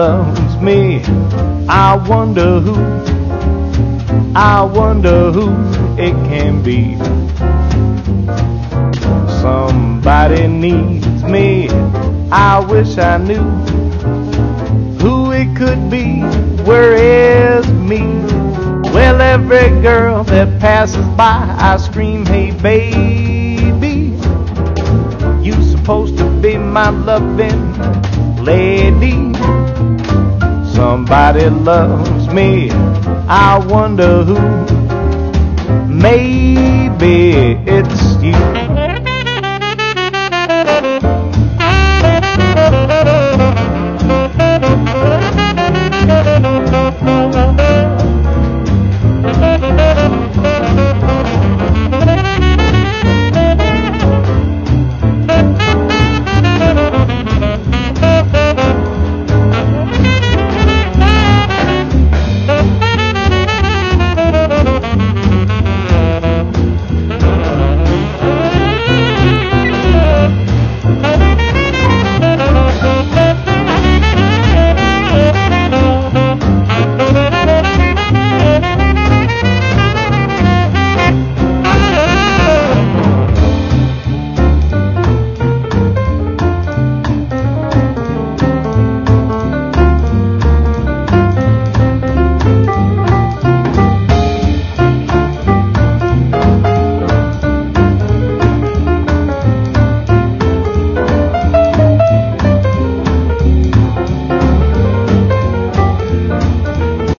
loves me. I wonder who it can be. Somebody needs me. I wish I knew who it could be. Where is me? Well, every girl that passes by, I scream, hey baby, you supposed to be my loving lady. Somebody loves me. I wonder who. Maybe it's you.